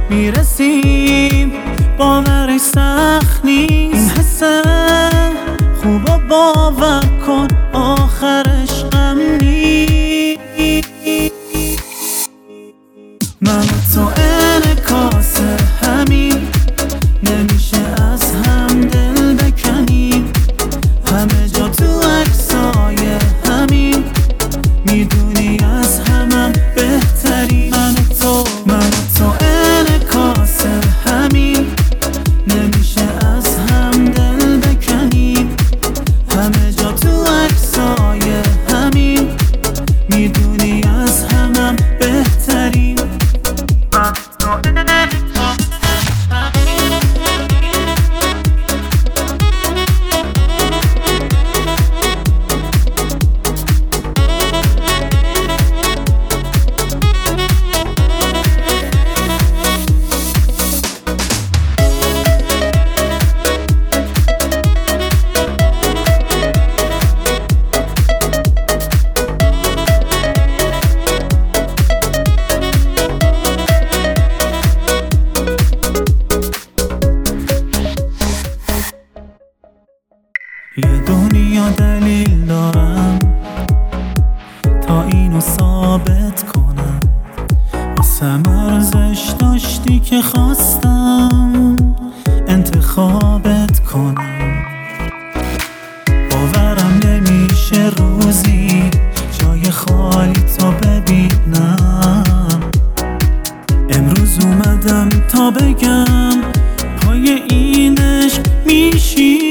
میرسیم باورش سخت نیست. این حسه خوب و باور کن آخرش غم نیست. من و تو انعکاس همین، نمیشه از هم دل بکنیم. همه جا تو عکسای همین، میدونی از همم بهتری. من و تو انعکاس همین، نمیشه از هم دل بکنیم. همه جا تو عکسای همین، میدونی از همم بهتری. یه دنیا دلیل دارم تا اینو ثابت کنم. واسم ارزش داشتی که خواستم انتخابت کنم. باورم نمیشه روزی جای خالی تو ببینم. امروز اومدم تا بگم پای این عشق میشی.